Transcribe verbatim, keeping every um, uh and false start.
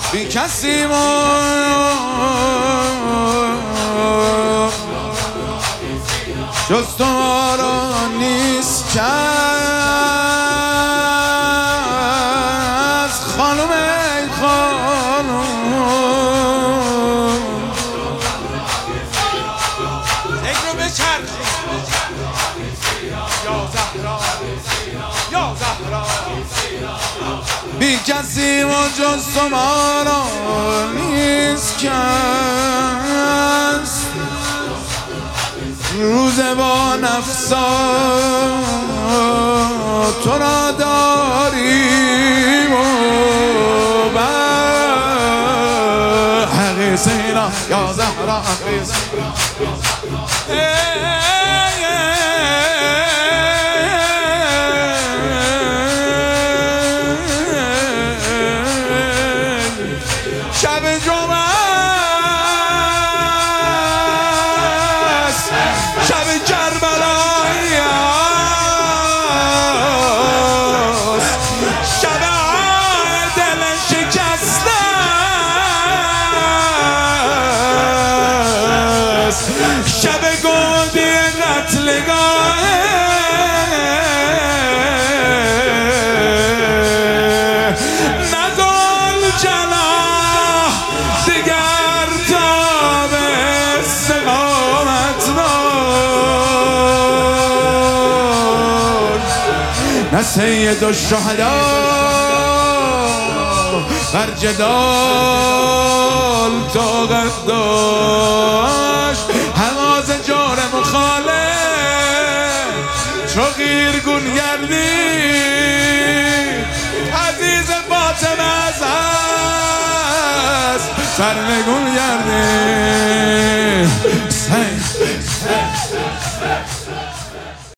بی کسی ما جز تو ما را نیست کس. خانم ای خانم نگرو بچرخ یا زهرا یا زهرا بی کسی ما جز تو ما را نیست کس. روز با نفسا تو را داریم و به حقی سینا یا زهرا حقی سینا. شب جمعه است، شب کربلایی است، شب دل شکسته است، شب گودی قتلگاه. نگل جلا دیگر تاب استقامت دار. نه سید الشهدا بر جدال طاقت داشت. حماس جار مخالف چو غیرگون گردید. عزیز فاطمه از هست سرنگون گردید.